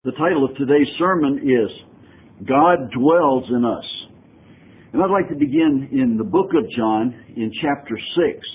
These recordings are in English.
The title of today's sermon is God Dwells in Us. And I'd like to begin in the book of John in chapter 6.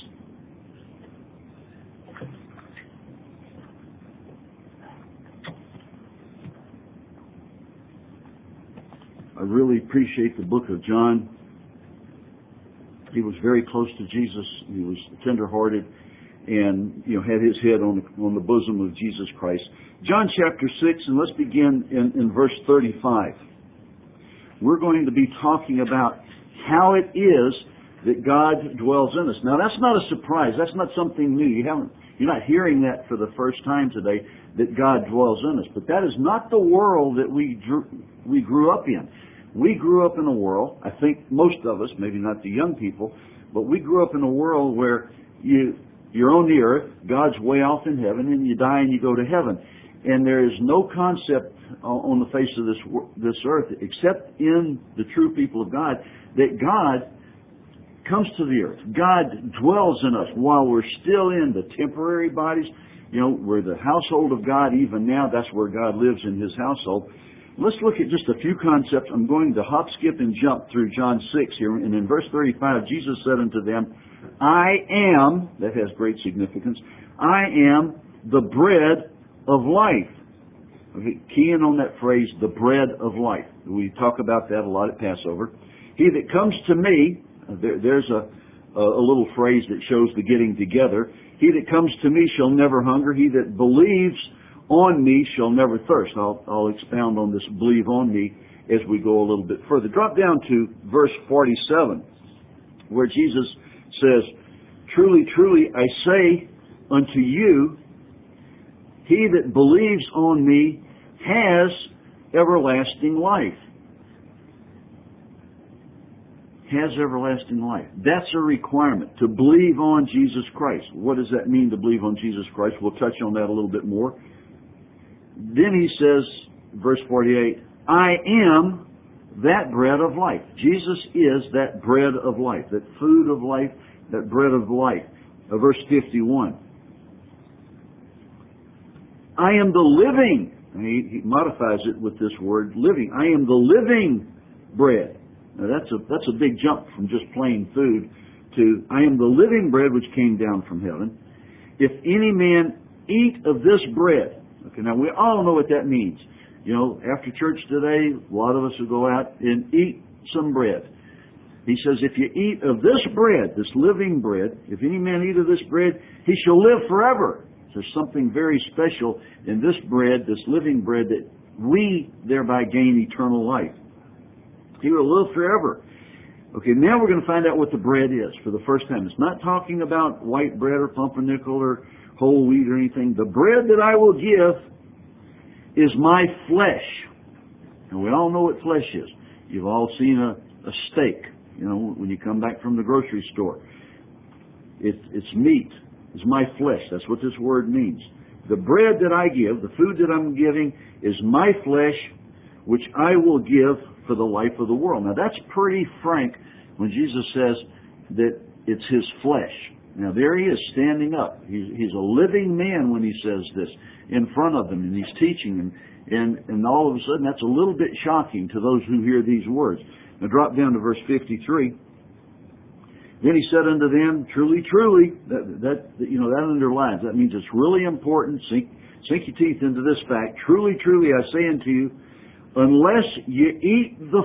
I really appreciate the book of John. He was very close to Jesus. He was tenderhearted and had his head on the bosom of Jesus Christ. John chapter 6, and let's begin in verse 35. We're going to be talking about how it is that God dwells in us. Now, that's not a surprise. That's not something new. You're not hearing that for the first time today, that God dwells in us. But that is not the world that we grew up in. We grew up in a world, I think most of us, maybe not the young people, but we grew up in a world where you're on the earth, God's way off in heaven, and you die and you go to heaven. And there is no concept on the face of this earth, except in the true people of God, that God comes to the earth. God dwells in us while we're still in the temporary bodies. We're the household of God even now. That's where God lives, in His household. Let's look at just a few concepts. I'm going to hop, skip, and jump through John 6 here. And in verse 35, Jesus said unto them, I am, that has great significance, I am the bread of life. Okay, key in on that phrase, the bread of life. We talk about that a lot at Passover. He that comes to me, there's a little phrase that shows the getting together. He that comes to me shall never hunger. He that believes on me shall never thirst. I'll expound on this believe on me as we go a little bit further. Drop down to verse 47, where Jesus says, Truly, truly, I say unto you, he that believes on me has everlasting life. Has everlasting life. That's a requirement, to believe on Jesus Christ. What does that mean, to believe on Jesus Christ? We'll touch on that a little bit more. Then he says, verse 48, I am that bread of life. Jesus is that bread of life, that food of life, that bread of life. Verse 51. I am the living, and he modifies it with this word, living. I am the living bread. Now that's a big jump from just plain food to I am the living bread which came down from heaven. If any man eat of this bread. Okay, now we all know what that means. After church today, a lot of us will go out and eat some bread. He says, if you eat of this bread, this living bread, if any man eat of this bread, he shall live forever. There's something very special in this bread, this living bread, that we thereby gain eternal life. He will live forever. Okay, now we're going to find out what the bread is for the first time. It's not talking about white bread or pumpernickel or whole wheat or anything. The bread that I will give is my flesh. And we all know what flesh is. You've all seen a steak, when you come back from the grocery store. It's meat. It's my flesh. That's what this word means. The bread that I give, the food that I'm giving, is my flesh, which I will give for the life of the world. Now that's pretty frank when Jesus says that it's His flesh. Now there He is standing up. He's a living man when He says this in front of them, and He's teaching, and all of a sudden that's a little bit shocking to those who hear these words. Now drop down to verse 53. Then He said unto them, Truly, truly, that underlines. That means it's really important. Sink your teeth into this fact. Truly, truly, I say unto you, unless you eat the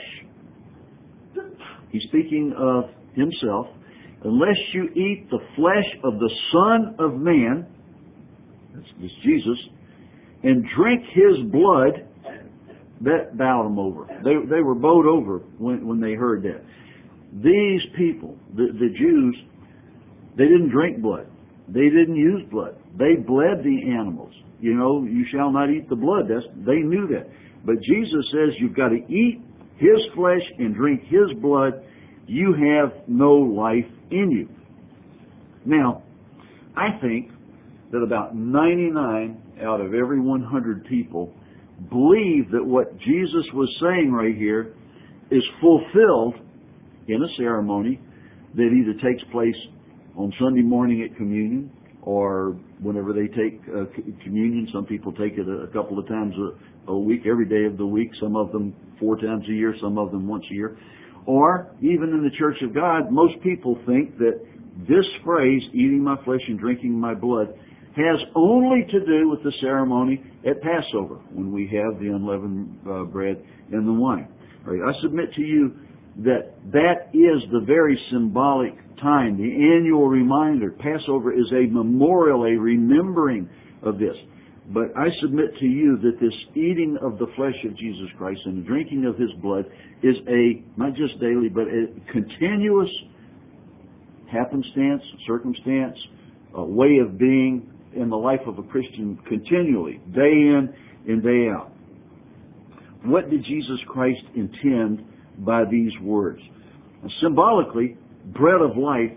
flesh. He's speaking of Himself. Unless you eat the flesh of the Son of Man, that's Jesus, and drink His blood, that bowed them over. They were bowed over when they heard that. These people, the Jews, they didn't drink blood. They didn't use blood. They bled the animals. You shall not eat the blood. They knew that. But Jesus says you've got to eat His flesh and drink His blood. You have no life in you. Now, I think that about 99 out of every 100 people believe that what Jesus was saying right here is fulfilled in a ceremony that either takes place on Sunday morning at communion, or whenever they take communion. Some people take it a couple of times a week, every day of the week, some of them 4 times a year, some of them once a year. Or even in the Church of God, most people think that this phrase, eating my flesh and drinking my blood, has only to do with the ceremony at Passover, when we have the unleavened bread and the wine. Right. I submit to you that that is the very symbolic time, the annual reminder. Passover is a memorial, a remembering of this. But I submit to you that this eating of the flesh of Jesus Christ and the drinking of His blood is a, not just daily, but a continuous happenstance, circumstance, a way of being in the life of a Christian continually, day in and day out. What did Jesus Christ intend by these words? Symbolically, bread of life,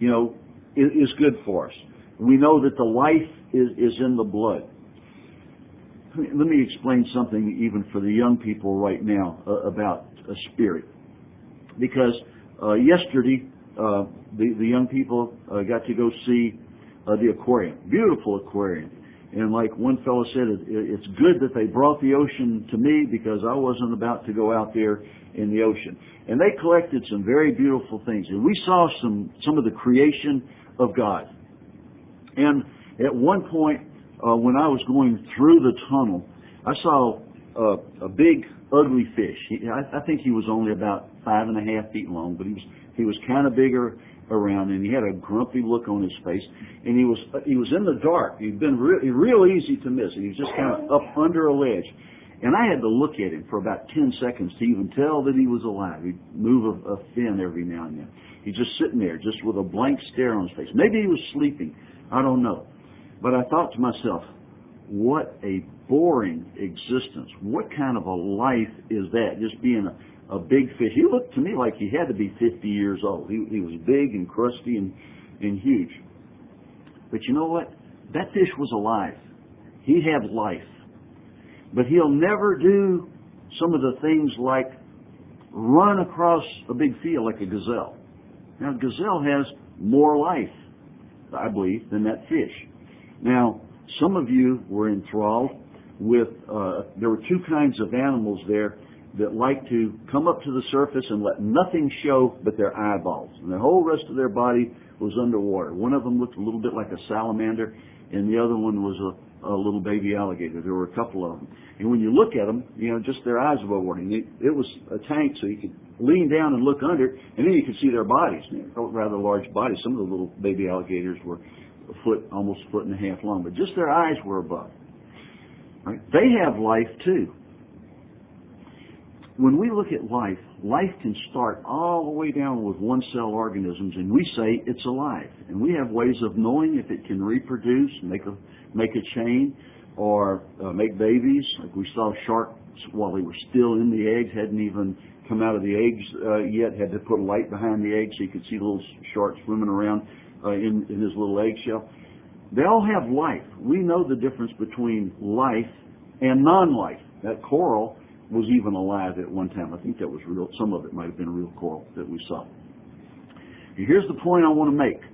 is good for us. We know that the life is in the blood. Let me explain something even for the young people right now about a spirit. Because yesterday, the young people got to go see the aquarium. Beautiful aquarium. And like one fellow said, it's good that they brought the ocean to me because I wasn't about to go out there in the ocean. And they collected some very beautiful things. And we saw some of the creation of God. And at one point, when I was going through the tunnel, I saw a big, ugly fish. I think he was only about 5.5 feet long, but he was kind of bigger around, and he had a grumpy look on his face, and he was in the dark. He'd been real easy to miss, and he was just kind of up under a ledge. And I had to look at him for about 10 seconds to even tell that he was alive. He'd move a fin every now and then. He's just sitting there, just with a blank stare on his face. Maybe he was sleeping. I don't know. But I thought to myself, what a boring existence. What kind of a life is that? Just being a big fish. He looked to me like he had to be 50 years old. He was big and crusty and huge. But you know what? That fish was alive. He had life. But he'll never do some of the things like run across a big field like a gazelle. Now, a gazelle has more life, I believe, than that fish. Now, some of you were enthralled with, there were two kinds of animals there that like to come up to the surface and let nothing show but their eyeballs. And the whole rest of their body was underwater. One of them looked a little bit like a salamander, and the other one was a little baby alligator. There were a couple of them. And when you look at them, just their eyes above water. It was a tank, so you could lean down and look under, and then you could see their bodies. Rather large bodies. Some of the little baby alligators were almost a 1.5 feet long, but just their eyes were above. Right? They have life too. When we look at life, life can start all the way down with one-cell organisms, and we say it's alive. And we have ways of knowing if it can reproduce, make a chain, or make babies. Like we saw sharks while they were still in the eggs, hadn't even come out of the eggs yet, had to put light behind the egg so you could see little sharks swimming around in his little eggshell. They all have life. We know the difference between life and non-life. That coral was even alive at one time. I think that was real. Some of it might have been a real coral that we saw. And here's the point I want to make.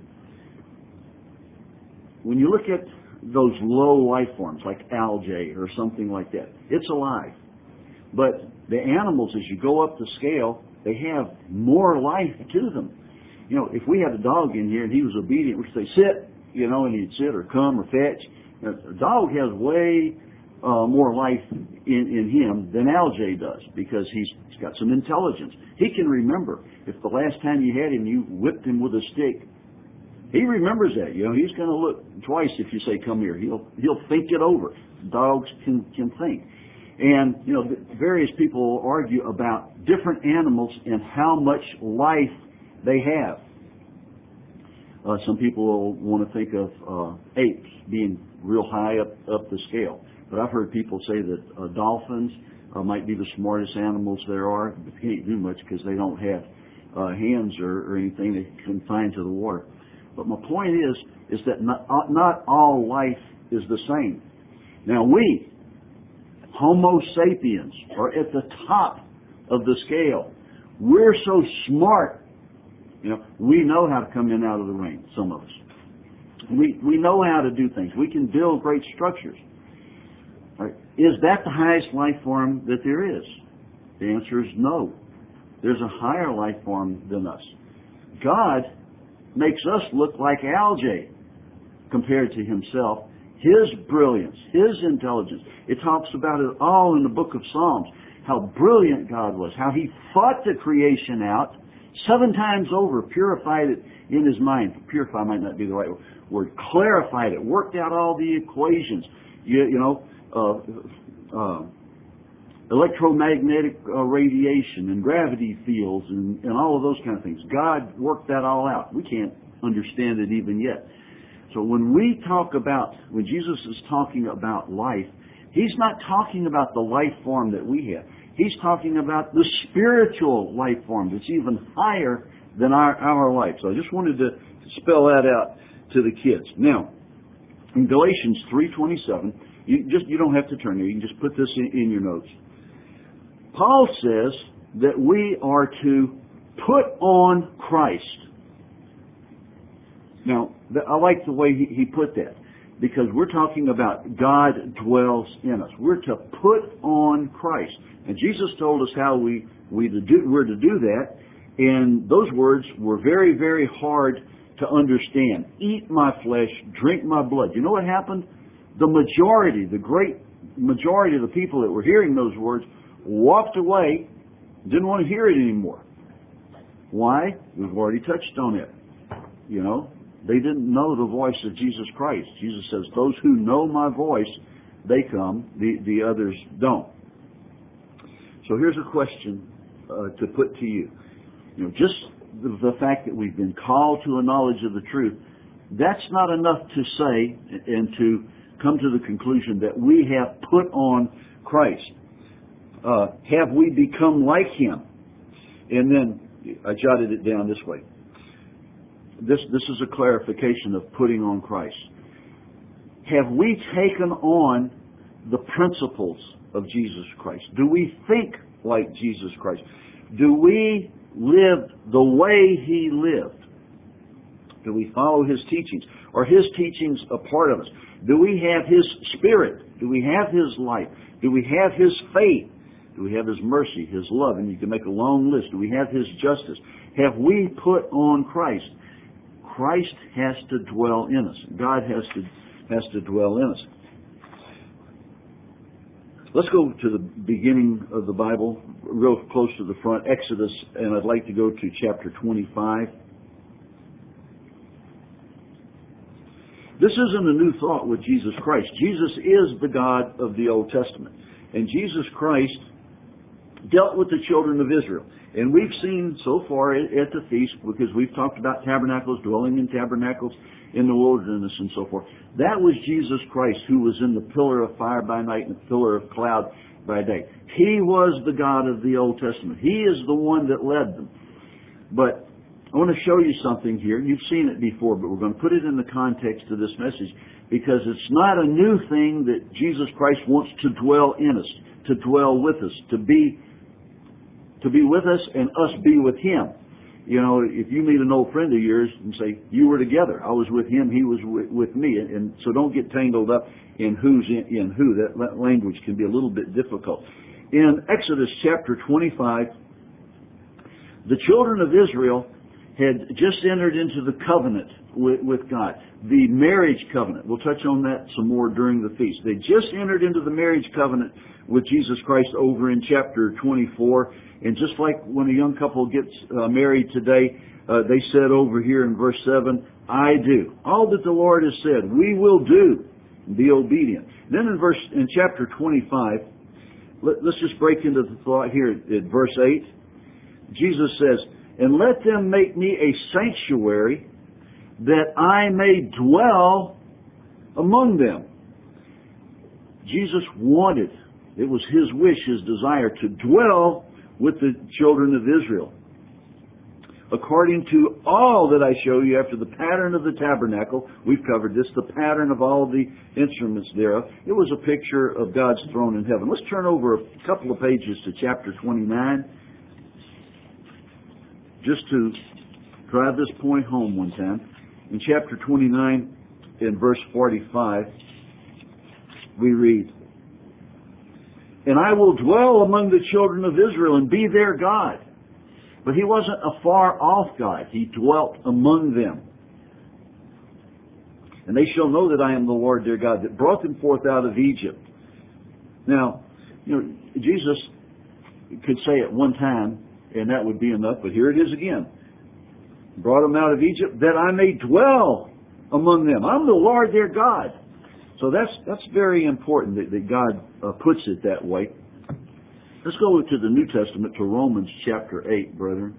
When you look at those low life forms like algae or something like that, it's alive. But the animals, as you go up the scale, they have more life to them. If we had a dog in here and he was obedient, we'd say, sit, and he'd sit or come or fetch. A dog has way more life in him than algae does because he's got some intelligence. He can remember. If the last time you had him, you whipped him with a stick, he remembers that. He's going to look twice if you say, come here. He'll think it over. Dogs can think. And, various people argue about different animals and how much life they have. Some people want to think of apes being real high up the scale. But I've heard people say that dolphins might be the smartest animals there are. But they can't do much because they don't have hands or anything they can confined to the water. But my point is that not all life is the same. Now we, Homo sapiens, are at the top of the scale. We're so smart. We know how to come in and out of the rain, some of us. We know how to do things. We can build great structures. Right? Is that the highest life form that there is? The answer is no. There's a higher life form than us. God makes us look like algae compared to Himself. His brilliance, His intelligence. It talks about it all in the book of Psalms. How brilliant God was. How He fought the creation out 7 times over, purified it in His mind. Purify might not be the right word. Clarified it, worked out all the equations. Electromagnetic radiation and gravity fields and all of those kind of things. God worked that all out. We can't understand it even yet. So when Jesus is talking about life, He's not talking about the life form that we have. He's talking about the spiritual life form that's even higher than our life. So I just wanted to spell that out to the kids. Now, in Galatians 3:27, you don't have to turn there. You can just put this in your notes. Paul says that we are to put on Christ. Now, I like the way he put that, because we're talking about God dwells in us. We're to put on Christ. And Jesus told us how we're to do that, and those words were very, very hard to understand. Eat my flesh, drink my blood. You know what happened? The great majority of the people that were hearing those words walked away, didn't want to hear it anymore. Why? We've already touched on it. They didn't know the voice of Jesus Christ. Jesus says, those who know my voice, they come, the others don't. So here's a question to put to you. Just the fact that we've been called to a knowledge of the truth, that's not enough to say and to come to the conclusion that we have put on Christ. Have we become like Him? And then I jotted it down this way. This is a clarification of putting on Christ. Have we taken on the principles of Jesus Christ? Do we think like Jesus Christ? Do we live the way He lived? Do we follow His teachings? Are His teachings a part of us? Do we have His Spirit? Do we have His life? Do we have His faith? Do we have His mercy, His love? And you can make a long list. Do we have His justice? Have we put on Christ? Christ has to dwell in us. God has to dwell in us. Let's go to the beginning of the Bible, real close to the front, Exodus, and I'd like to go to chapter 25. This isn't a new thought with Jesus Christ. Jesus is the God of the Old Testament. And Jesus Christ dealt with the children of Israel. And we've seen so far at the feast, because we've talked about tabernacles, dwelling in tabernacles in the wilderness and so forth. That was Jesus Christ, who was in the pillar of fire by night and the pillar of cloud by day. He was the God of the Old Testament. He is the one that led them. But I want to show you something here. You've seen it before, but we're going to put it in the context of this message, because it's not a new thing that Jesus Christ wants to dwell in us, to dwell with us, to be with us and us be with Him. If you meet an old friend of yours and say, you were together, I was with him, he was with me. And so don't get tangled up in who's in who. That language can be a little bit difficult. In Exodus chapter 25, the children of Israel had just entered into the covenant with God, the marriage covenant. We'll touch on that some more during the feast. They just entered into the marriage covenant with Jesus Christ over in chapter 24. And just like when a young couple gets married today, they said over here in verse 7, I do. All that the Lord has said, we will do. Be obedient. Then in chapter 25, let's just break into the thought here at verse 8. Jesus says, and let them make me a sanctuary that I may dwell among them. Jesus wanted, it was His wish, His desire to dwell with the children of Israel. According to all that I show you after the pattern of the tabernacle, we've covered this, the pattern of all the instruments thereof. It was a picture of God's throne in heaven. Let's turn over a couple of pages to chapter 29, just to drive this point home one time. In chapter 29, in verse 45, we read, "And I will dwell among the children of Israel and be their God." But He wasn't a far-off God. He dwelt among them. "And they shall know that I am the Lord their God, that brought them forth out of Egypt." Now, Jesus could say it one time, and that would be enough, but here it is again. "Brought them out of Egypt, that I may dwell among them." I'm the Lord their God. So that's very important that God puts it that way. Let's go to the New Testament, to Romans chapter 8, brethren.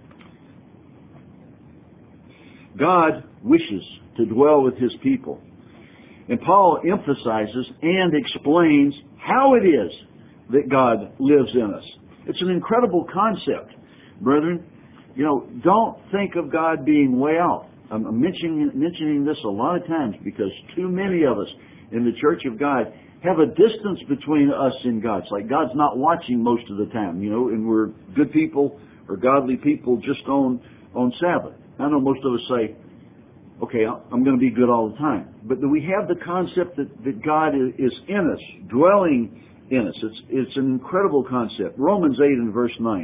God wishes to dwell with His people. And Paul emphasizes and explains how it is that God lives in us. It's an incredible concept, brethren. Don't think of God being way off. I'm mentioning this a lot of times because too many of us in the Church of God have a distance between us and God. It's like God's not watching most of the time, and we're good people or godly people just on Sabbath. I know most of us say, okay, I'm going to be good all the time. But we have the concept that God is in us, dwelling in us. It's an incredible concept. Romans 8 and verse 9.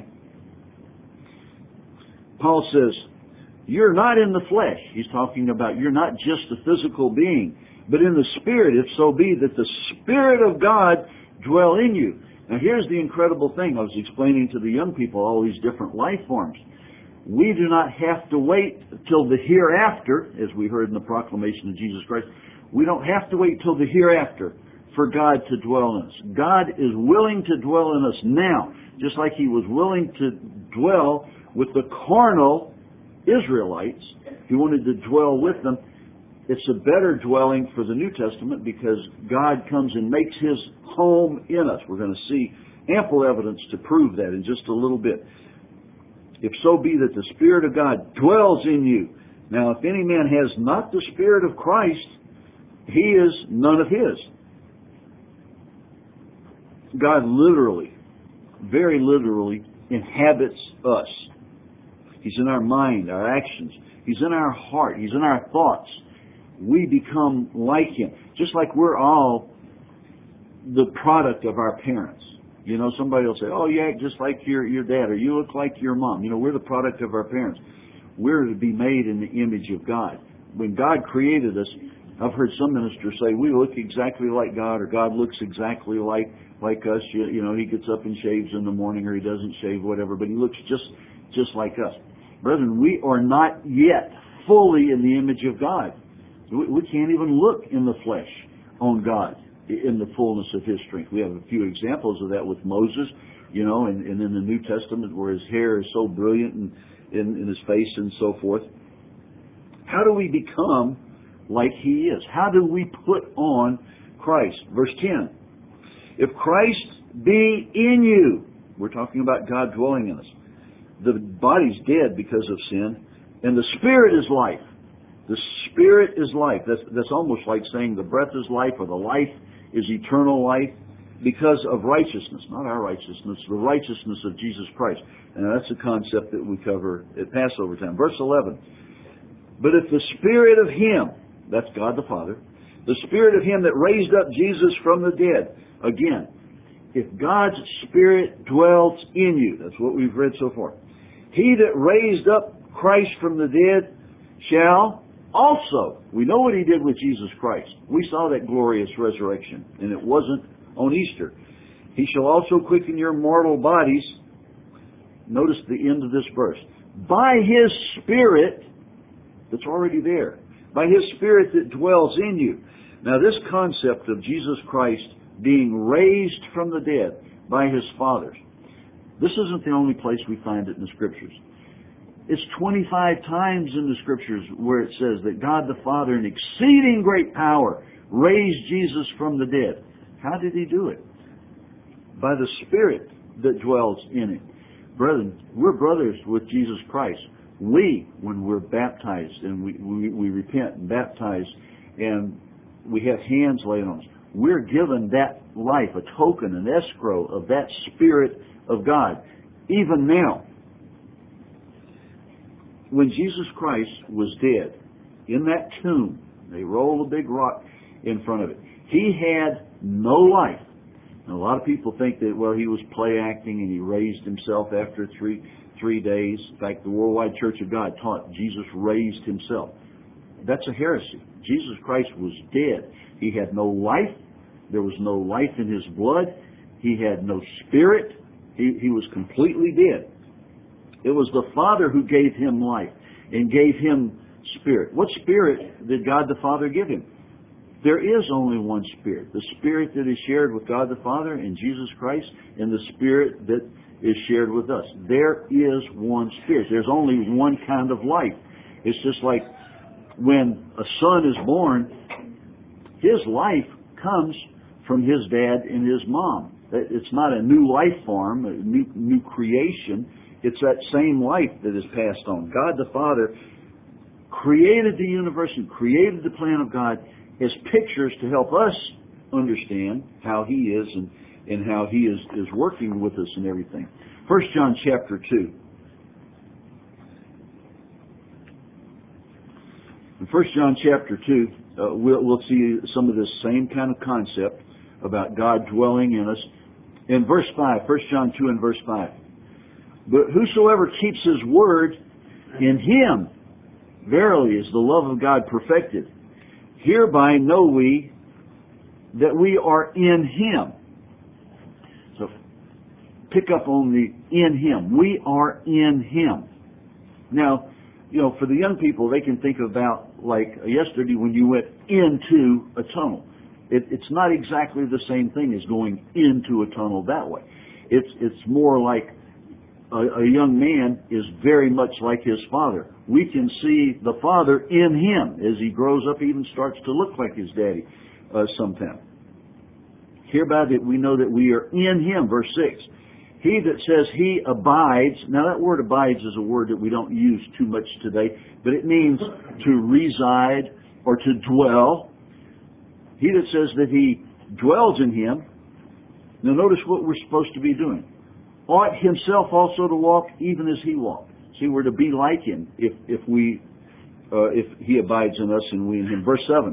Paul says, "You're not in the flesh." He's talking about you're not just a physical being, but in the Spirit, if so be that the Spirit of God dwell in you. Now here's the incredible thing. I was explaining to the young people all these different life forms. We do not have to wait till the hereafter, as we heard in the proclamation of Jesus Christ. We don't have to wait till the hereafter for God to dwell in us. God is willing to dwell in us now, just like He was willing to dwell with the carnal Israelites. He wanted to dwell with them. It's a better dwelling for the New Testament because God comes and makes His home in us. We're going to see ample evidence to prove that in just a little bit. "If so be that the Spirit of God dwells in you. Now, if any man has not the Spirit of Christ, he is none of His." God literally, very literally, inhabits us. He's in our mind, our actions. He's in our heart. He's in our thoughts. We become like Him. Just like we're all the product of our parents. Somebody will say, "Oh, you act just like your dad," or "You look like your mom." We're the product of our parents. We're to be made in the image of God. When God created us, I've heard some ministers say, "We look exactly like God," or "God looks exactly like us." He gets up and shaves in the morning, or he doesn't shave, whatever, but he looks just like us. Brethren, we are not yet fully in the image of God. We can't even look in the flesh on God in the fullness of His strength. We have a few examples of that with Moses, and in the New Testament where his hair is so brilliant and in his face and so forth. How do we become like He is? How do we put on Christ? Verse 10. "If Christ be in you," we're talking about God dwelling in us. "The body's dead because of sin, and the Spirit is life." The Spirit is life. That's almost like saying the breath is life, or the life is eternal life, because of righteousness. Not our righteousness, the righteousness of Jesus Christ. And that's a concept that we cover at Passover time. Verse 11. "But if the Spirit of Him," that's God the Father, "the Spirit of Him that raised up Jesus from the dead." Again, if God's Spirit dwells in you, that's what we've read so far. "He that raised up Christ from the dead shall also," we know what He did with Jesus Christ. We saw that glorious resurrection, and it wasn't on Easter. "He shall also quicken your mortal bodies." Notice the end of this verse. "By His Spirit," that's already there. "By His Spirit that dwells in you." Now this concept of Jesus Christ being raised from the dead by His fathers, this isn't the only place we find it in the Scriptures. It's 25 times in the Scriptures where it says that God the Father in exceeding great power raised Jesus from the dead. How did He do it? By the Spirit that dwells in Him. Brethren, we're brothers with Jesus Christ. We, when we're baptized and we repent and baptize and we have hands laid on us, we're given that life, a token, an escrow of that Spirit of God. Even now, when Jesus Christ was dead, in that tomb, They roll a big rock in front of it. He had no life. And a lot of people think that, well, he was play acting and he raised himself after three days. In fact, the Worldwide Church of God taught Jesus raised himself. That's a heresy. Jesus Christ was dead. He had no life. There was no life in his blood. He had no spirit. He was completely dead. It was the Father who gave him life and gave him spirit. What spirit did God the Father give him? There is only one Spirit. The Spirit that is shared with God the Father and Jesus Christ, and the Spirit that is shared with us. There is one Spirit. There's only one kind of life. It's just like when a son is born, his life comes from his dad and his mom. It's not a new life form, a new creation. It's that same life that is passed on. God the Father created the universe and created the plan of God as pictures to help us understand how He is and how He is working with us and everything. 1 John chapter 2. In 1 John chapter 2, we'll see some of this same kind of concept about God dwelling in us. In verse 5, 1 John 2 and verse 5. But whosoever keeps His word, in Him verily is the love of God perfected. Hereby know we that we are in Him. So pick up on the in Him. We are in Him. Now, for the young people, they can think about like yesterday when you went into a tunnel. It's not exactly the same thing as going into a tunnel that way. It's more like a young man is very much like his father. We can see the father in him as he grows up, even starts to look like his daddy sometime. Hereby that we know that we are in Him. Verse 6. He that says He abides. Now that word abides is a word that we don't use too much today, but it means to reside or to dwell. He that says that he dwells in Him. Now notice what we're supposed to be doing. Ought himself also to walk even as He walked. See, we're to be like Him if He abides in us and we in Him. Verse 7.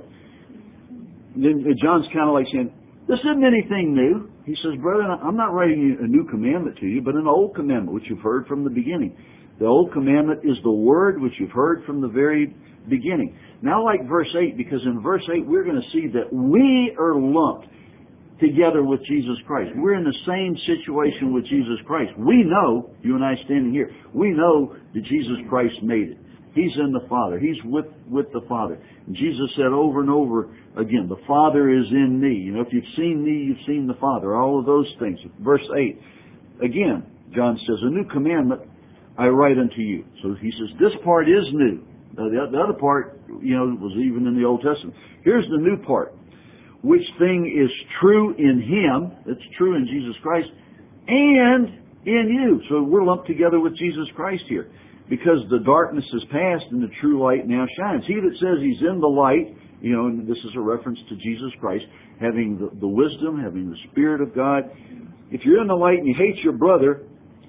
Then John's kind of like saying, this isn't anything new. He says, brethren, I'm not writing a new commandment to you, but an old commandment which you've heard from the beginning. The old commandment is the word which you've heard from the very beginning. Now like verse 8, because in verse 8 we're going to see that we are lumped together with Jesus Christ. We're in the same situation with Jesus Christ. We know, you and I standing here, we know that Jesus Christ made it. He's in the Father. He's with the Father. And Jesus said over and over again, the Father is in me. If you've seen me, you've seen the Father. All of those things. Verse 8. Again, John says, a new commandment I write unto you. So he says, this part is new. The other part, was even in the Old Testament. Here's the new part. Which thing is true in Him, that's true in Jesus Christ, and in you. So we're lumped together with Jesus Christ here. Because the darkness is past and the true light now shines. He that says he's in the light, and this is a reference to Jesus Christ, having the wisdom, having the Spirit of God. If you're in the light and you hate your brother,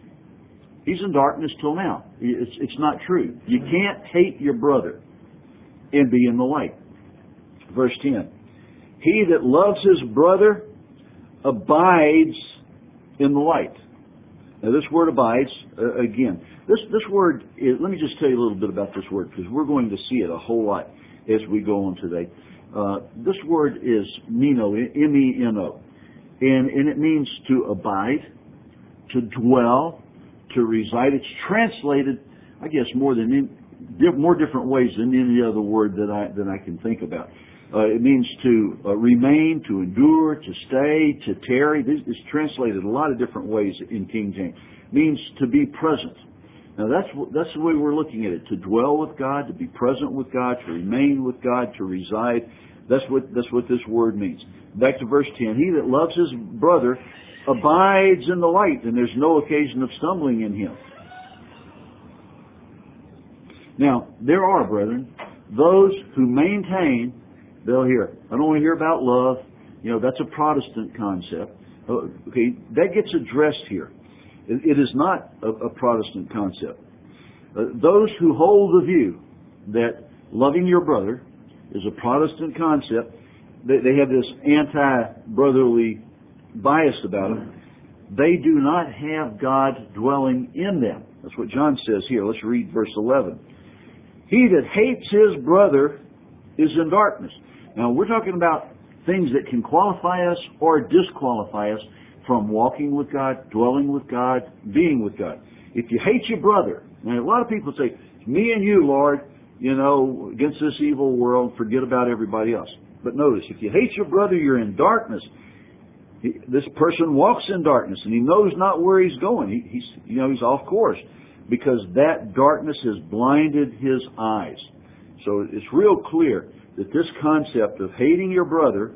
he's in darkness till now. It's not true. You can't hate your brother and be in the light. Verse 10. He that loves his brother abides in the light. Now this word abides, again, this word is, let me just tell you a little bit about this word, because we're going to see it a whole lot as we go on today. This word is meno, M-E-N-O, and it means to abide, to dwell, to reside. It's translated, I guess, more different ways than any other word that I can think about. It means to remain, to endure, to stay, to tarry. It's translated a lot of different ways in King James. It means to be present. Now that's the way we're looking at it. To dwell with God, to be present with God, to remain with God, to reside. That's what this word means. Back to verse 10. He that loves his brother abides in the light, and there's no occasion of stumbling in him. Now, there are, brethren, those who maintain. They'll hear, I don't want to hear about love. That's a Protestant concept. Okay, that gets addressed here. It is not a Protestant concept. Those who hold the view that loving your brother is a Protestant concept. They have this anti-brotherly bias about them. They do not have God dwelling in them. That's what John says here. Let's read verse 11. He that hates his brother is in darkness. Now, we're talking about things that can qualify us or disqualify us from walking with God, dwelling with God, being with God. If you hate your brother, now a lot of people say, me and you, Lord, against this evil world, forget about everybody else. But notice, if you hate your brother, you're in darkness. This person walks in darkness, and he knows not where he's going. He's off course, because that darkness has blinded his eyes. So it's real clear that this concept of hating your brother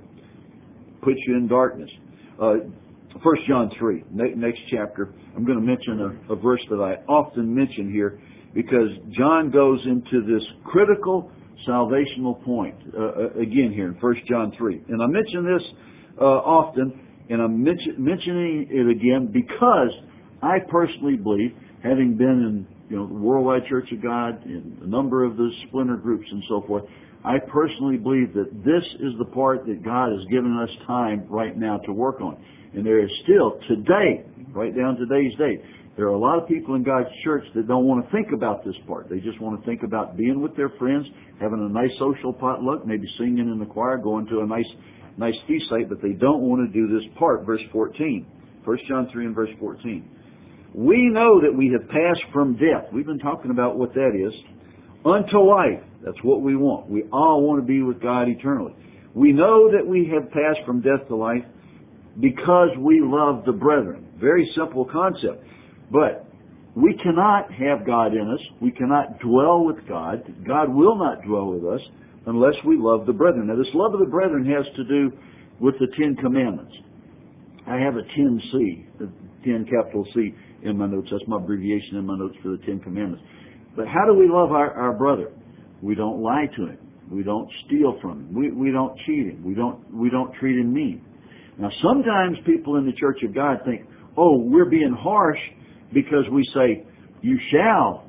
puts you in darkness. 1 John 3, next chapter, I'm going to mention a verse that I often mention here, because John goes into this critical salvational point again here in 1 John 3. And I mention this often, and I'm mentioning it again because I personally believe, having been in the Worldwide Church of God, in a number of the splinter groups and so forth, I personally believe that this is the part that God has given us time right now to work on. And there is still, today, right down today's date, there are a lot of people in God's church that don't want to think about this part. They just want to think about being with their friends, having a nice social potluck, maybe singing in the choir, going to a nice feast site, but they don't want to do this part. Verse 14. 1 John 3 and verse 14. We know that we have passed from death. We've been talking about what that is. Unto life. That's what we want. We all want to be with God eternally. We know that we have passed from death to life because we love the brethren. Very simple concept. But we cannot have God in us. We cannot dwell with God. God will not dwell with us unless we love the brethren. Now, this love of the brethren has to do with the 10 Commandments. I have a 10C, 10 capital C in my notes. That's my abbreviation in my notes for the 10 Commandments. But how do we love our brother? We don't lie to him. We don't steal from him. We don't cheat him. We don't treat him mean. Now, sometimes people in the Church of God think, oh, we're being harsh because we say, you shall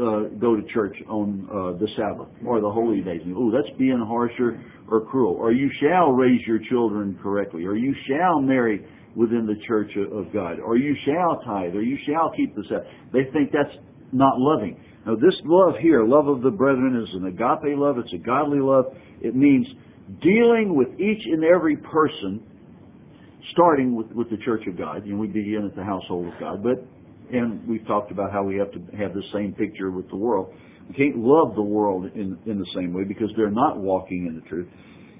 go to church on the Sabbath or the holy days. Oh, that's being harsher or cruel. Or you shall raise your children correctly. Or you shall marry within the church of God. Or you shall tithe. Or you shall keep the Sabbath. They think that's not loving. Now, this love here, love of the brethren, is an agape love. It's a godly love. It means dealing with each and every person, starting with the Church of God. We begin at the household of God. And we've talked about how we have to have the same picture with the world. We can't love the world in the same way because they're not walking in the truth.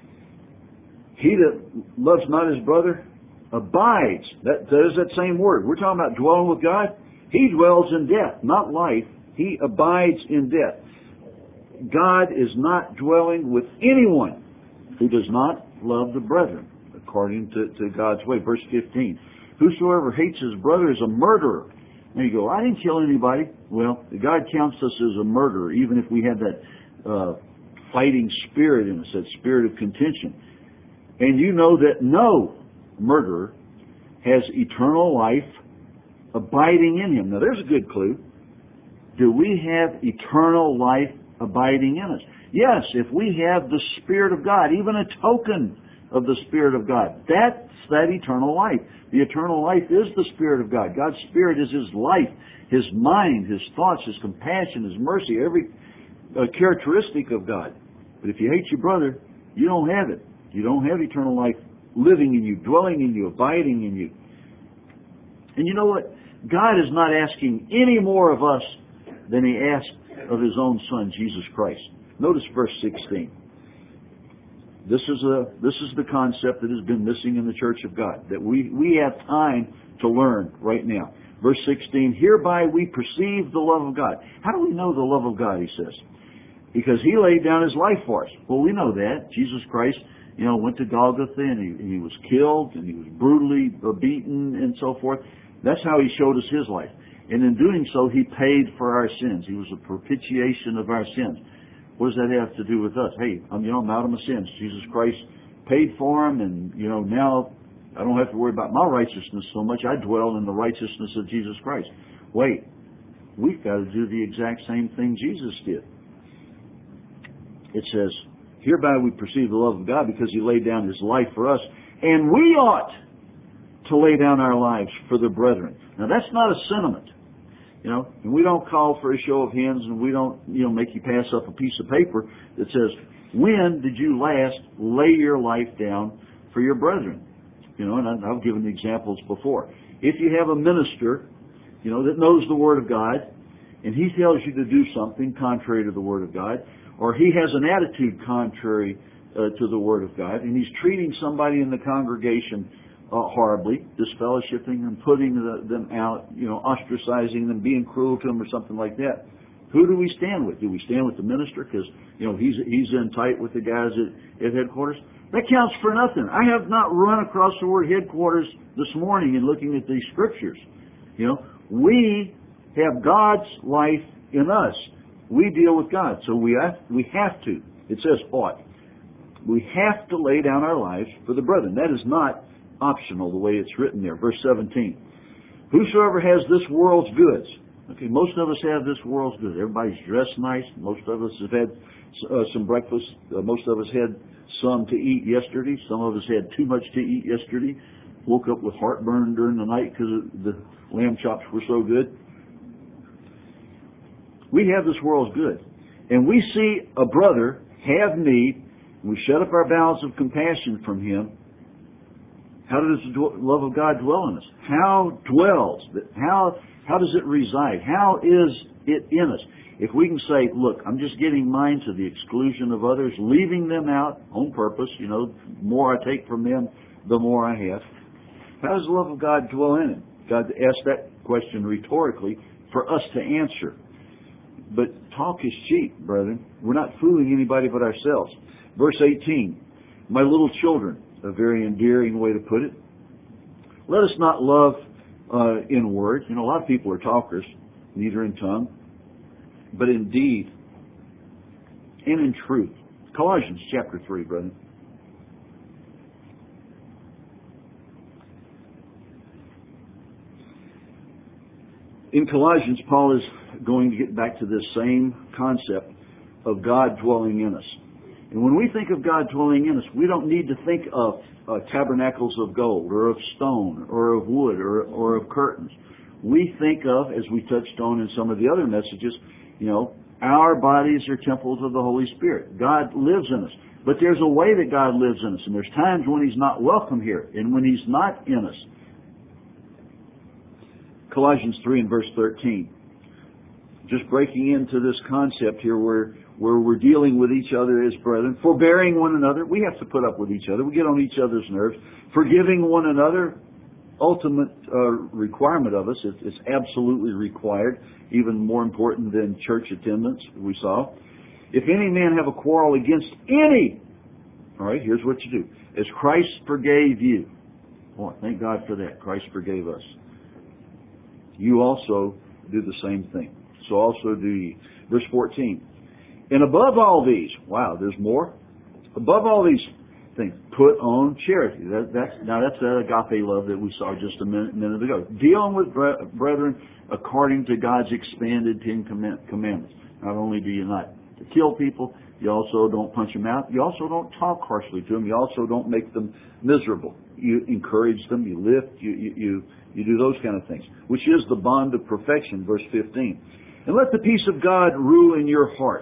He that loves not his brother abides. That is that same word. We're talking about dwelling with God. He dwells in death, not life. He abides in death. God is not dwelling with anyone who does not love the brethren, according to God's way. Verse 15. Whosoever hates his brother is a murderer. Now you go, I didn't kill anybody. Well, God counts us as a murderer, even if we have that fighting spirit in us, that spirit of contention. And you know that no murderer has eternal life abiding in him. Now there's a good clue. Do we have eternal life abiding in us? Yes, if we have the Spirit of God, even a token of the Spirit of God, that's that eternal life. The eternal life is the Spirit of God. God's Spirit is His life, His mind, His thoughts, His compassion, His mercy, every characteristic of God. But if you hate your brother, you don't have it. You don't have eternal life living in you, dwelling in you, abiding in you. And you know what? God is not asking any more of us than He asked of His own Son, Jesus Christ. Notice verse 16. This is the concept that has been missing in the Church of God, that we have time to learn right now. Verse 16, hereby we perceive the love of God. How do we know the love of God, he says? Because He laid down His life for us. Well, we know that. Jesus Christ, went to Golgotha and he was killed and He was brutally beaten and so forth. That's how He showed us His life. And in doing so, He paid for our sins. He was a propitiation of our sins. What does that have to do with us? Hey, I'm out of my sins. Jesus Christ paid for them, and now I don't have to worry about my righteousness so much. I dwell in the righteousness of Jesus Christ. Wait, we've got to do the exact same thing Jesus did. It says, Hereby we perceive the love of God, because He laid down His life for us, and we ought to lay down our lives for the brethren. Now that's not a sentiment. And we don't call for a show of hands, and we don't, make you pass up a piece of paper that says, when did you last lay your life down for your brethren? And I've given examples before. If you have a minister, that knows the Word of God, and he tells you to do something contrary to the Word of God, or he has an attitude contrary to the Word of God, and he's treating somebody in the congregation horribly, disfellowshipping them, putting them out, ostracizing them, being cruel to them or something like that. Who do we stand with? Do we stand with the minister because, he's in tight with the guys at headquarters? That counts for nothing. I have not run across the word headquarters this morning in looking at these scriptures. We have God's life in us. We deal with God. So we have to. It says ought. We have to lay down our lives for the brethren. That is not optional the way it's written there. Verse 17. Whosoever has this world's goods. Okay, most of us have this world's goods. Everybody's dressed nice. Most of us have had some breakfast. Most of us had some to eat yesterday. Some of us had too much to eat yesterday. Woke up with heartburn during the night because the lamb chops were so good. We have this world's good. And we see a brother have need. We shut up our bowels of compassion from him. How does the love of God dwell in us? How dwells? How does it reside? How is it in us? If we can say, look, I'm just getting mine to the exclusion of others, leaving them out on purpose, the more I take from them, the more I have. How does the love of God dwell in it? God asked that question rhetorically for us to answer. But talk is cheap, brethren. We're not fooling anybody but ourselves. Verse 18, my little children, a very endearing way to put it. Let us not love in word. A lot of people are talkers, neither in tongue, but in deed and in truth. Colossians chapter 3, brethren. In Colossians, Paul is going to get back to this same concept of God dwelling in us. And when we think of God dwelling in us, we don't need to think of tabernacles of gold or of stone or of wood or of curtains. We think of, as we touched on in some of the other messages, our bodies are temples of the Holy Spirit. God lives in us. But there's a way that God lives in us, and there's times when He's not welcome here and when He's not in us. Colossians 3 and verse 13. Just breaking into this concept here where we're dealing with each other as brethren, forbearing one another. We have to put up with each other. We get on each other's nerves. Forgiving one another, ultimate requirement of us. It's absolutely required, even more important than church attendance, we saw. If any man have a quarrel against any, all right, here's what you do. As Christ forgave you. Boy, thank God for that. Christ forgave us. You also do the same thing. So also do ye. Verse 14. And above all these, wow, there's more. Above all these things, put on charity. That's that agape love that we saw just a minute ago. Dealing with brethren according to God's expanded 10 commandments. Not only do you not kill people, you also don't punch them out. You also don't talk harshly to them. You also don't make them miserable. You encourage them. You lift. You do those kind of things, which is the bond of perfection. Verse 15. And let the peace of God rule in your heart.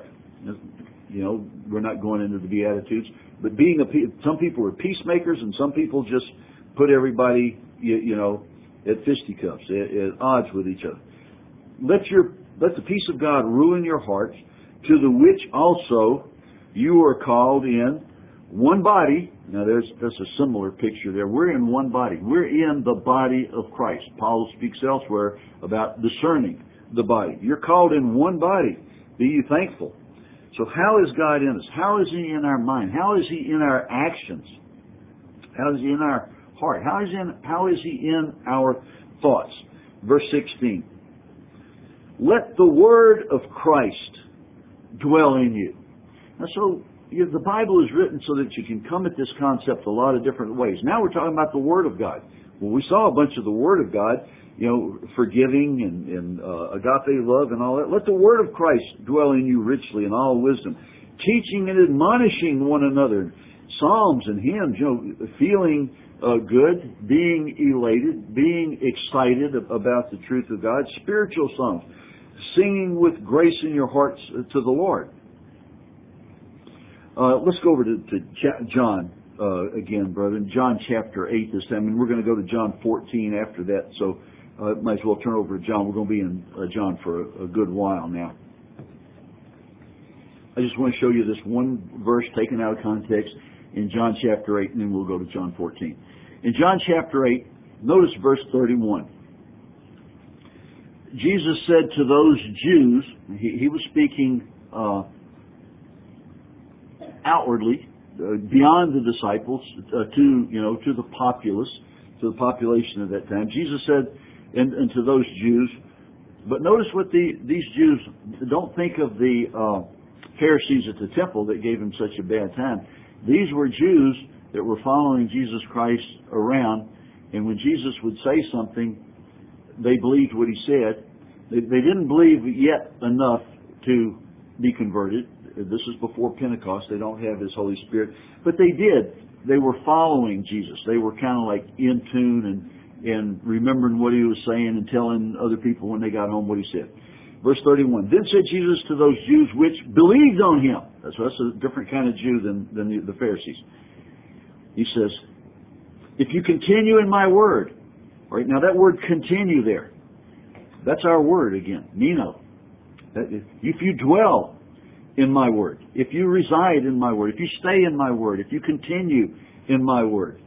We're not going into the Beatitudes, but some people are peacemakers and some people just put everybody, at fisticuffs, at odds with each other. Let the peace of God rule in your hearts, to the which also you are called in one body. Now that's a similar picture there. We're in one body. We're in the body of Christ. Paul speaks elsewhere about discerning the body. You're called in one body. Be you thankful. So how is God in us? How is He in our mind? How is He in our actions? How is He in our heart? How is He in our thoughts? Verse 16. Let the word of Christ dwell in you. Now, so the Bible is written so that you can come at this concept a lot of different ways. Now we're talking about the Word of God. Well, we saw a bunch of the Word of God, forgiving and agape love and all that. Let the word of Christ dwell in you richly in all wisdom, teaching and admonishing one another. Psalms and hymns, feeling good, being elated, being excited about the truth of God. Spiritual songs, singing with grace in your hearts to the Lord. Let's go over to John again, brethren. John chapter 8 this time, and we're going to go to John 14 after that, so might as well turn over to John. We're going to be in John for a good while now. I just want to show you this one verse taken out of context in John chapter 8, and then we'll go to John 14. In John chapter 8, notice verse 31. Jesus said to those Jews, he was speaking outwardly, beyond the disciples, to the populace, to the population of that time. Jesus said, and to those Jews, but notice what these Jews, don't think of the Pharisees at the temple that gave him such a bad time. These were Jews that were following Jesus Christ around, and when Jesus would say something, they believed what he said. They didn't believe yet enough to be converted. This is before Pentecost. They don't have His Holy Spirit. But they did. They were following Jesus. They were kind of like in tune and remembering what He was saying and telling other people when they got home what He said. Verse 31, Then said Jesus to those Jews which believed on Him. That's a different kind of Jew than the Pharisees. He says, if you continue in my word. Right, now that word continue there, that's our word again, Meno. If you dwell in my word, if you reside in my word, if you stay in my word, if you continue in my word,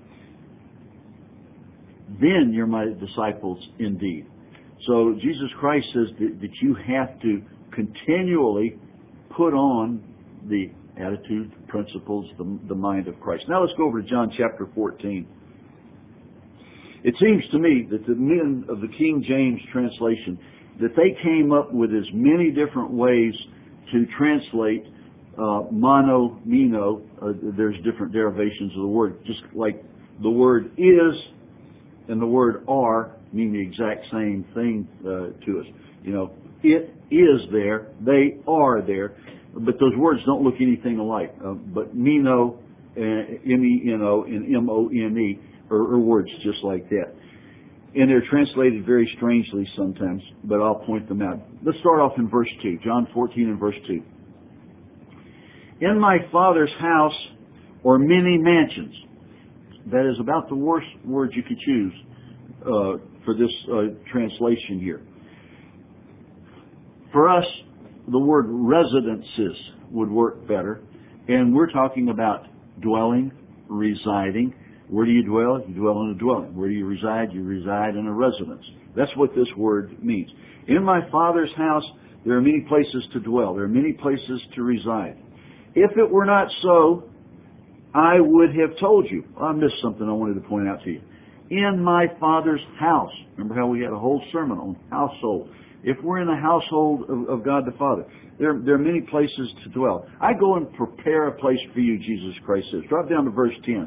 then you're my disciples indeed. So Jesus Christ says that you have to continually put on the attitude, principles, the mind of Christ. Now let's go over to John chapter 14. It seems to me that the men of the King James translation, that they came up with as many different ways to translate mono, meno. There's different derivations of the word, just like the word is and the word are mean the exact same thing to us. It is there, they are there, but those words don't look anything alike. But meno, M-E-N-O, and M-O-N-E are words just like that. And they're translated very strangely sometimes, but I'll point them out. Let's start off in verse 2, John 14 and verse 2. In my Father's house are many mansions. That is about the worst word you could choose for this translation here. For us, the word residences would work better, and we're talking about dwelling, residing. Where do you dwell? You dwell in a dwelling. Where do you reside? You reside in a residence. That's what this word means. In my Father's house, there are many places to dwell. There are many places to reside. If it were not so, I would have told you. I missed something I wanted to point out to you. In my Father's house. Remember how we had a whole sermon on household. If we're in the household of God the Father, there are many places to dwell. I go and prepare a place for you, Jesus Christ says. Drop down to verse 10.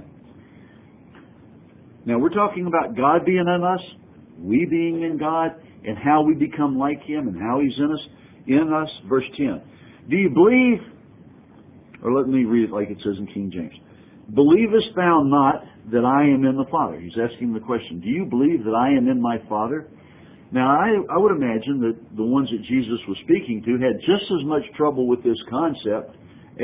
Now we're talking about God being in us, we being in God, and how we become like Him and how He's in us. Verse 10. Do you believe, or let me read it like it says in King James. Believest thou not that I am in the Father? He's asking the question, do you believe that I am in my Father? Now I would imagine that the ones that Jesus was speaking to had just as much trouble with this concept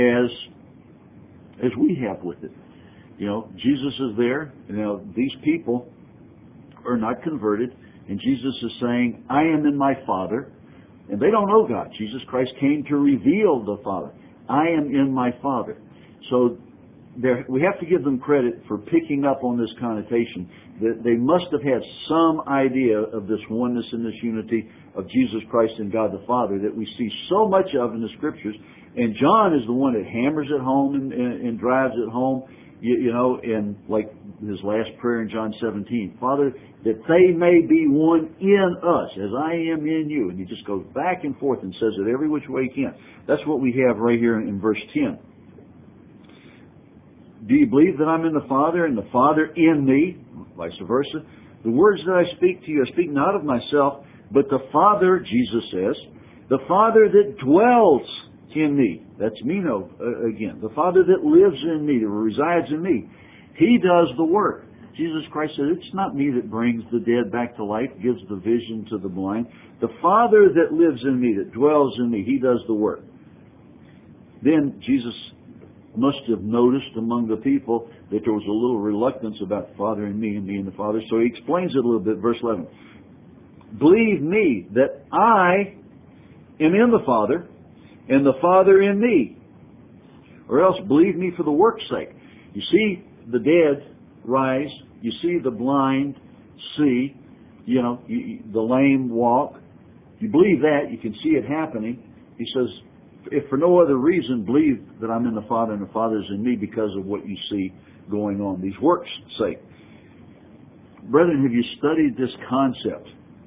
as we have with it. Jesus is there. These people are not converted, and Jesus is saying, I am in my Father, and they don't know God. Jesus Christ came to reveal the Father. I am in my Father. So we have to give them credit for picking up on this connotation, that they must have had some idea of this oneness and this unity of Jesus Christ and God the Father that we see so much of in the Scriptures. And John is the one that hammers it home and drives it home. And like his last prayer in John 17, Father, that they may be one in us as I am in you. And he just goes back and forth and says it every which way he can. That's what we have right here in verse 10. Do you believe that I'm in the Father and the Father in me? Vice versa. The words that I speak to you, I speak not of myself, but the Father, Jesus says, the Father that dwells in me. That's Meno again. The Father that lives in me, that resides in me, He does the work. Jesus Christ said, it's not me that brings the dead back to life, gives the vision to the blind. The Father that lives in me, that dwells in me, He does the work. Then Jesus must have noticed among the people that there was a little reluctance about the Father and me and the Father. So He explains it a little bit. Verse 11. Believe me that I am in the Father and the Father in me. Or else believe me for the work's sake. You see the dead rise. You see the blind see. The lame walk. You believe that. You can see it happening. He says, if for no other reason, believe that I'm in the Father and the Father is in me because of what you see going on. These works' sake. Brethren, have you studied this concept?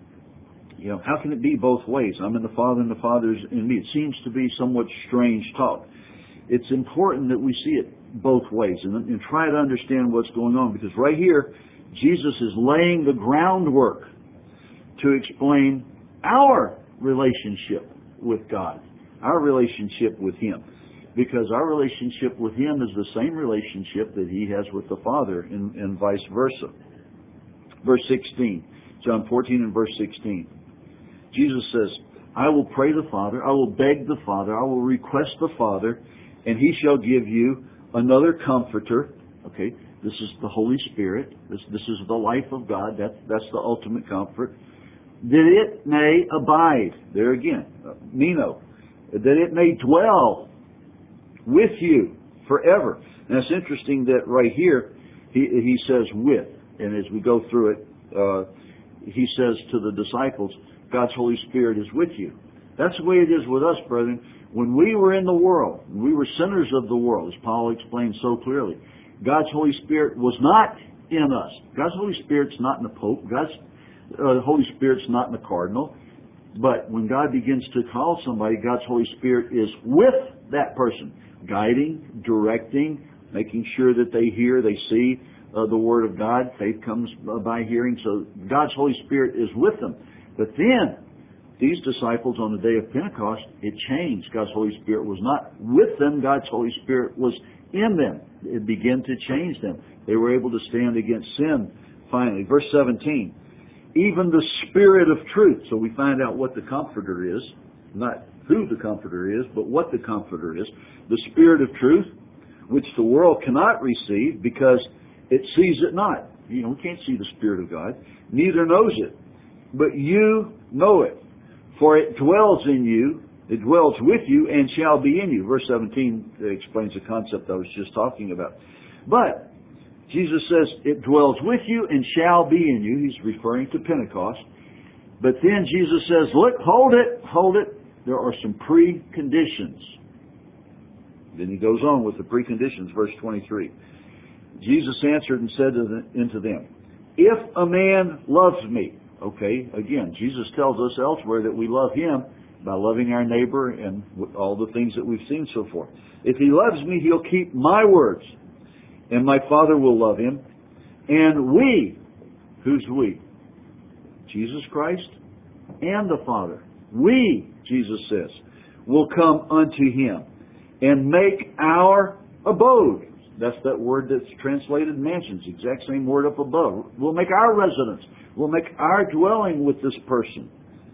How can it be both ways? I'm in the Father and the Father is in me. It seems to be somewhat strange talk. It's important that we see it both ways and try to understand what's going on, because right here, Jesus is laying the groundwork to explain our relationship with God, our relationship with Him, because our relationship with Him is the same relationship that He has with the Father and vice versa. Verse 16, John 14 and verse 16. Jesus says, I will pray the Father, I will beg the Father, I will request the Father, and He shall give you another Comforter. Okay, this is the Holy Spirit. This is the life of God. That's the ultimate comfort. That it may abide. There again, Meno. That it may dwell with you forever. And it's interesting that right here, he says with. And as we go through it, he says to the disciples, God's Holy Spirit is with you. That's the way it is with us, brethren. When we were in the world, we were sinners of the world, as Paul explained so clearly. God's Holy Spirit was not in us. God's Holy Spirit's not in the Pope. God's Holy Spirit's not in the Cardinal. But when God begins to call somebody, God's Holy Spirit is with that person, guiding, directing, making sure that they hear, they see the Word of God. Faith comes by hearing. So God's Holy Spirit is with them. But then, these disciples on the day of Pentecost, it changed. God's Holy Spirit was not with them. God's Holy Spirit was in them. It began to change them. They were able to stand against sin finally. Verse 17. Even the Spirit of truth. So we find out what the Comforter is. Not who the Comforter is, but what the Comforter is. The Spirit of truth, which the world cannot receive because it sees it not. We can't see the Spirit of God. Neither knows it. But you know it. For it dwells in you, it dwells with you, and shall be in you. Verse 17 explains the concept I was just talking about. But Jesus says it dwells with you and shall be in you. He's referring to Pentecost. But then Jesus says, look, hold it. There are some preconditions. Then he goes on with the preconditions, verse 23. Jesus answered and said unto them, if a man loves me. Okay, again, Jesus tells us elsewhere that we love Him by loving our neighbor and all the things that we've seen so forth. If he loves me, he'll keep my words, and my Father will love him. And we, who's we? Jesus Christ and the Father. We, Jesus says, will come unto Him and make our abode. That's that word that's translated mansions, exact same word up above. We'll make our residence. We'll make our dwelling with this person.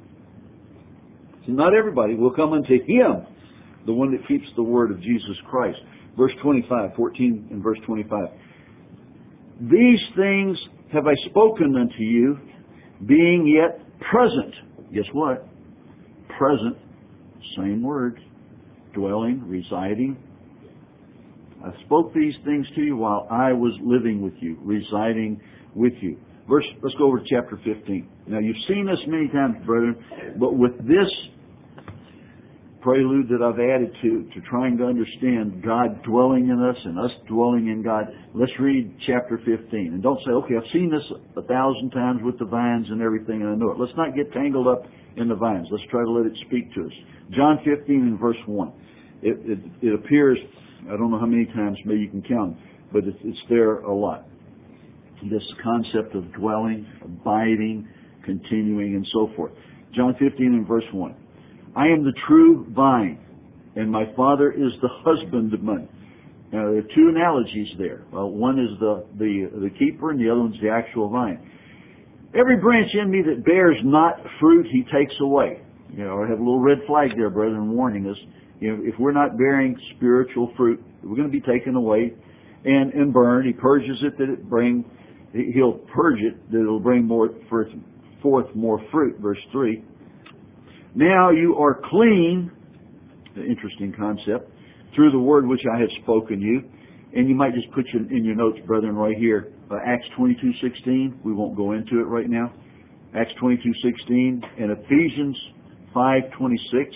So not everybody will come unto Him, the one that keeps the word of Jesus Christ. Verse 25, 14 and verse 25. These things have I spoken unto you, being yet present. Guess what? Present, same word. Dwelling, residing. I spoke these things to you while I was living with you, residing with you. Let's go over to chapter 15. Now, you've seen this many times, brethren, but with this prelude that I've added to trying to understand God dwelling in us and us dwelling in God, let's read chapter 15. And don't say, okay, I've seen this 1,000 times with the vines and everything, and I know it. Let's not get tangled up in the vines. Let's try to let it speak to us. John 15 and verse 1. It appears, I don't know how many times, maybe you can count, but it's there a lot. This concept of dwelling, abiding, continuing, and so forth. John 15 and verse 1. I am the true vine, and my Father is the husbandman. Now, there are two analogies there. One is the keeper, and the other one's the actual vine. Every branch in me that bears not fruit, He takes away. I have a little red flag there, brethren, warning us. If we're not bearing spiritual fruit, we're going to be taken away and burned. He purges it He'll purge it that it'll bring forth more fruit. Verse 3. Now you are clean, an interesting concept, through the word which I have spoken you. And you might just put in your notes, brethren, right here, Acts 22:16. We won't go into it right now. Acts 22:16 and Ephesians 5:26.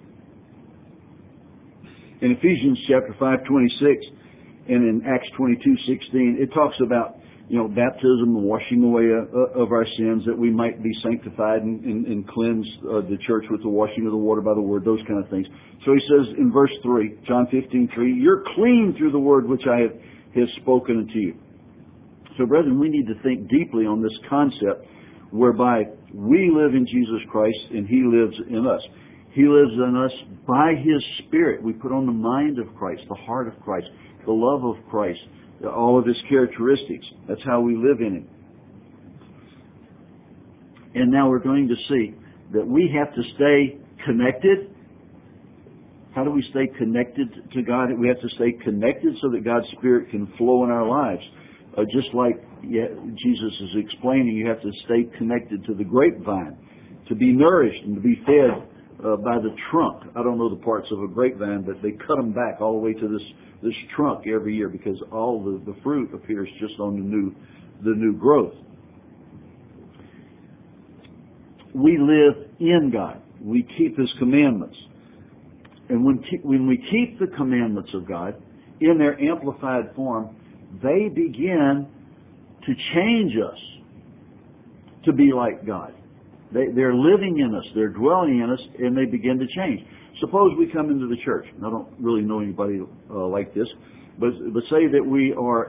In Ephesians chapter 5:26 and in Acts 22:16, it talks about baptism, the washing away of our sins, that we might be sanctified and cleanse the church with the washing of the water by the word, those kind of things. So he says in verse 3, John 15:3, you're clean through the word which I have spoken unto you. So brethren, we need to think deeply on this concept whereby we live in Jesus Christ and He lives in us. He lives in us by His Spirit. We put on the mind of Christ, the heart of Christ, the love of Christ, all of His characteristics. That's how we live in Him. And now we're going to see that we have to stay connected. How do we stay connected to God? We have to stay connected so that God's Spirit can flow in our lives. Just like Jesus is explaining, you have to stay connected to the grapevine, to be nourished and to be fed by the trunk. I don't know the parts of a grapevine, but they cut them back all the way to this trunk every year because all the fruit appears just on the new growth. We live in God. We keep His commandments. And when we keep the commandments of God in their amplified form, they begin to change us to be like God. They're living in us, they're dwelling in us, and they begin to change. Suppose we come into the church. I don't really know anybody like this, but say that we are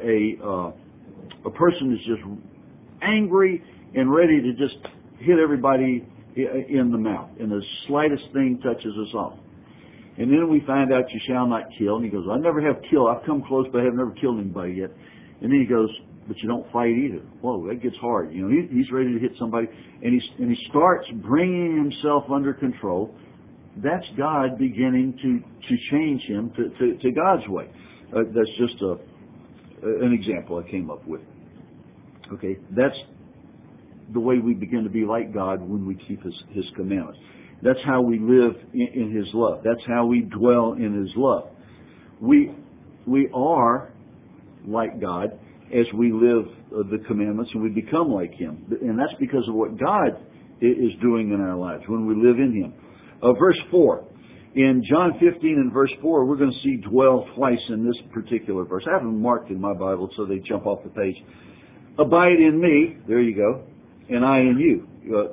a person that's just angry and ready to just hit everybody in the mouth, and the slightest thing touches us off. And then we find out you shall not kill. And he goes, I never have killed. I've come close, but I have never killed anybody yet. And then he goes, but you don't fight either. Whoa, that gets hard. He's ready to hit somebody. And he starts bringing himself under control. That's God beginning to change him to God's way. That's just an example I came up with. Okay, that's the way we begin to be like God when we keep His commandments. That's how we live in His love. That's how we dwell in His love. We are like God as we live the commandments and we become like Him. And that's because of what God is doing in our lives when we live in Him. Verse 4. In John 15 and verse 4, we're going to see dwell twice in this particular verse. I have them marked in my Bible so they jump off the page. Abide in me, there you go, and I in you.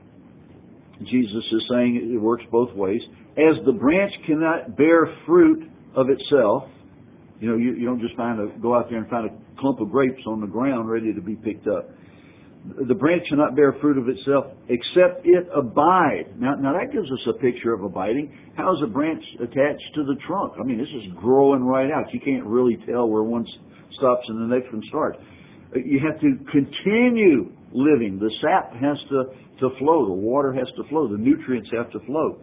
Jesus is saying it works both ways. As the branch cannot bear fruit of itself, you don't just go out there and find a clump of grapes on the ground ready to be picked up. The branch cannot bear fruit of itself except it abide. Now that gives us a picture of abiding. How is a branch attached to the trunk? I mean, this is growing right out. You can't really tell where one stops and the next one starts. You have to continue living. The sap has to flow. The water has to flow. The nutrients have to flow.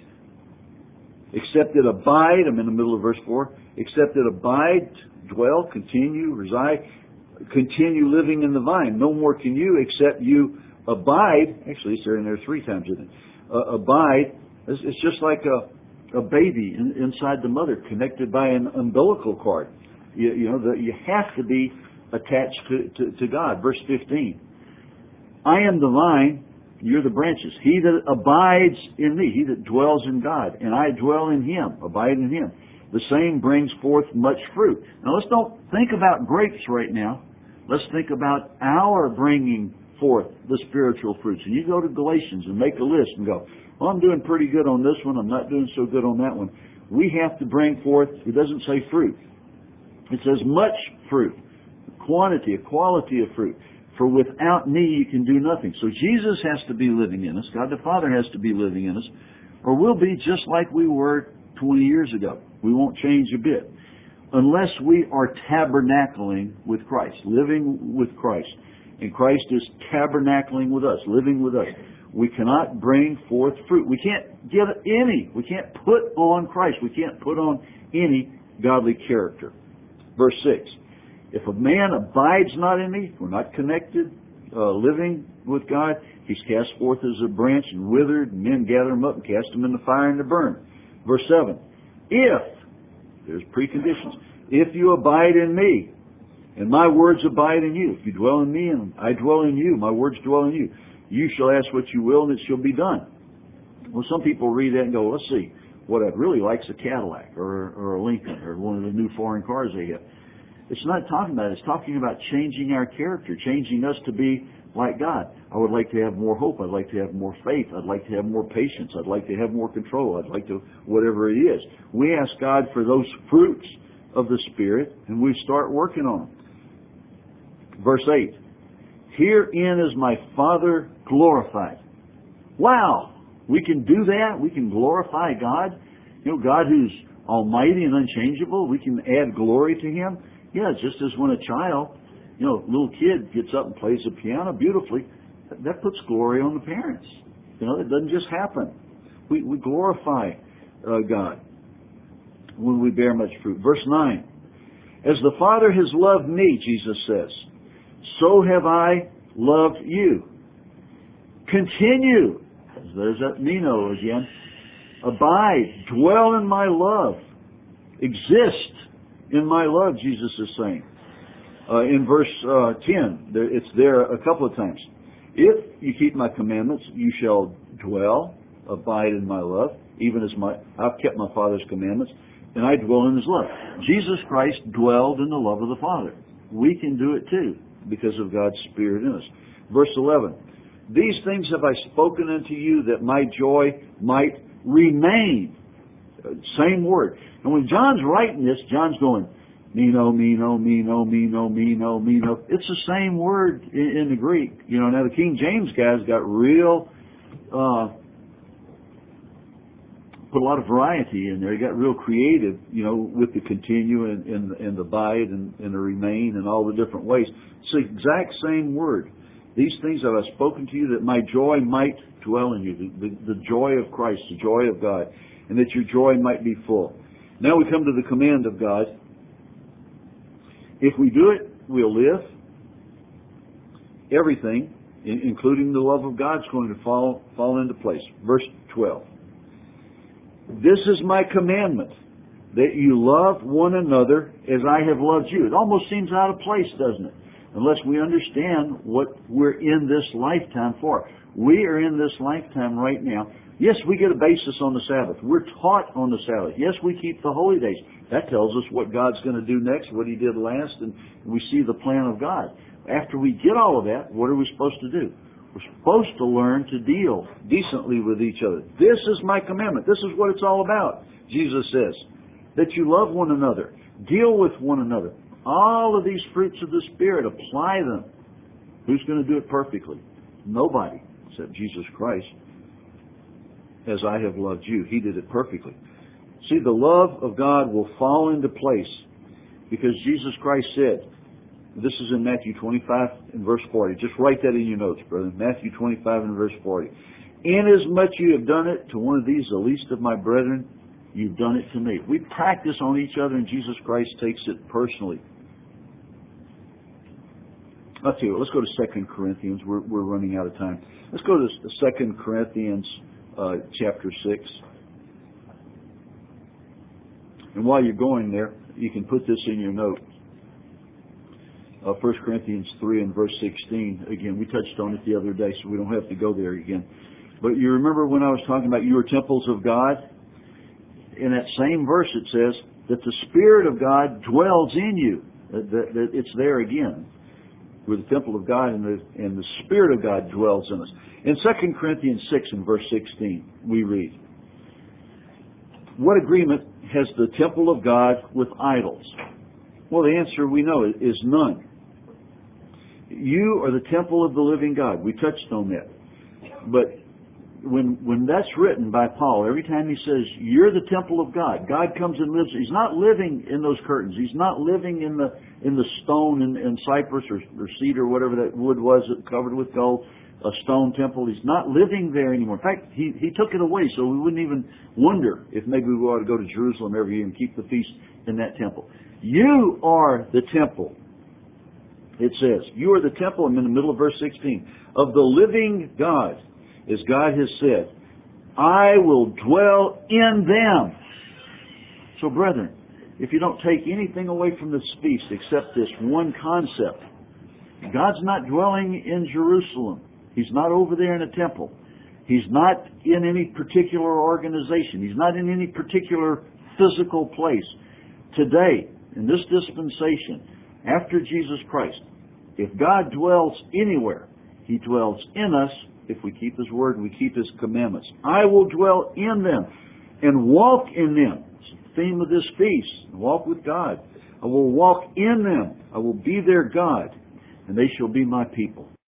Except it abide, I'm in the middle of verse 4, except it abide, dwell, continue, reside, continue living in the vine. No more can you except you abide. Actually, it's in there 3 times, isn't it? Abide. It's just like a baby inside the mother, connected by an umbilical cord. You have to be attached to God. Verse 15. I am the vine, you're the branches. He that abides in me, he that dwells in God, and I dwell in Him, abide in Him, the same brings forth much fruit. Now let's don't think about grapes right now. Let's think about our bringing forth the spiritual fruits. And you go to Galatians and make a list and go, well, I'm doing pretty good on this one, I'm not doing so good on that one. We have to bring forth, it doesn't say fruit. It says much fruit, quantity, a quality of fruit. For without me you can do nothing. So Jesus has to be living in us. God the Father has to be living in us. Or we'll be just like we were 20 years ago. We won't change a bit. Unless we are tabernacling with Christ, living with Christ, and Christ is tabernacling with us, living with us, we cannot bring forth fruit. We can't give any. We can't put on Christ. We can't put on any godly character. Verse 6. If a man abides not in me, we're not connected, living with God, he's cast forth as a branch and withered, and men gather him up and cast him in the fire and to burn. Verse 7. If, there's preconditions, if you abide in me, and my words abide in you, if you dwell in me and I dwell in you, my words dwell in you, you shall ask what you will and it shall be done. Well, some people read that and go, let's see, what I'd really like is a Cadillac or a Lincoln or one of the new foreign cars they have. It's not talking about it. It's talking about changing our character, changing us to be like God. I would like to have more hope. I'd like to have more faith. I'd like to have more patience. I'd like to have more control. I'd like to, whatever it is. We ask God for those fruits of the Spirit, and we start working on them. Verse 8. Herein is my Father glorified. Wow! We can do that. We can glorify God. You know, God who's almighty and unchangeable, we can add glory to Him. Yeah, just as when a child, you know, little kid gets up and plays the piano beautifully, that puts glory on the parents. You know, it doesn't just happen. We glorify God when we bear much fruit. Verse 9. As the Father has loved me, Jesus says, so have I loved you. Continue. There's that Meno again. Abide. Dwell in my love. Exist in my love, Jesus is saying. In verse 10, it's there a couple of times. If you keep my commandments, you shall dwell, abide in my love, even as I've kept my Father's commandments, and I dwell in His love. Jesus Christ dwelled in the love of the Father. We can do it too, because of God's Spirit in us. Verse 11, these things have I spoken unto you, that my joy might remain. Same word. And when John's writing this, John's going, Meno, Meno, Meno, Meno, Meno, Meno. It's the same word in the Greek. You know, now the King James guys got real, put a lot of variety in there. He got real creative, you know, with the continue and the abide and the remain and all the different ways. It's the exact same word. These things have I spoken to you, that my joy might dwell in you. The joy of Christ, the joy of God, and that your joy might be full. Now we come to the command of God. If we do it, we'll live. Everything, including the love of God, is going to fall into place. Verse 12. This is my commandment, that you love one another as I have loved you. It almost seems out of place, doesn't it? Unless we understand what we're in this lifetime for. We are in this lifetime right now. Yes, we get a basis on the Sabbath. We're taught on the Sabbath. Yes, we keep the holy days. That tells us what God's going to do next, what He did last, and we see the plan of God. After we get all of that, what are we supposed to do? We're supposed to learn to deal decently with each other. This is my commandment. This is what it's all about, Jesus says. That you love one another. Deal with one another. All of these fruits of the Spirit, apply them. Who's going to do it perfectly? Nobody, except Jesus Christ. As I have loved you. He did it perfectly. See, the love of God will fall into place because Jesus Christ said, this is in Matthew 25 and verse 40. Just write that in your notes, brother. Matthew 25 and verse 40. Inasmuch you have done it to one of these, the least of my brethren, you've done it to me. We practice on each other and Jesus Christ takes it personally. I'll tell you what, let's go to 2 Corinthians. We're running out of time. Let's go to 2 Corinthians chapter 6. And while you're going there, you can put this in your note. 1 Corinthians 3 and verse 16. Again, we touched on it the other day, so we don't have to go there again. But you remember when I was talking about you are temples of God? In that same verse it says that the Spirit of God dwells in you. That it's there again. We're the temple of God and the Spirit of God dwells in us. In 2 Corinthians 6 and verse 16, we read, what agreement has the temple of God with idols? Well, the answer we know is none. You are the temple of the living God. We touched on that. But when that's written by Paul, every time he says, you're the temple of God, God comes and lives, he's not living in those curtains. He's not living in the stone and cypress or cedar, whatever that wood was covered with gold, a stone temple. He's not living there anymore. In fact, he took it away so we wouldn't even wonder if maybe we ought to go to Jerusalem every year and keep the feast in that temple. You are the temple. It says, you are the temple, I'm in the middle of verse 16, of the living God, as God has said, I will dwell in them. So brethren, if you don't take anything away from this feast except this one concept, God's not dwelling in Jerusalem. He's not over there in a temple. He's not in any particular organization. He's not in any particular physical place. Today, in this dispensation, after Jesus Christ, if God dwells anywhere, He dwells in us if we keep His Word and we keep His commandments. I will dwell in them and walk in them. It's the theme of this feast. Walk with God. I will walk in them. I will be their God, and they shall be my people.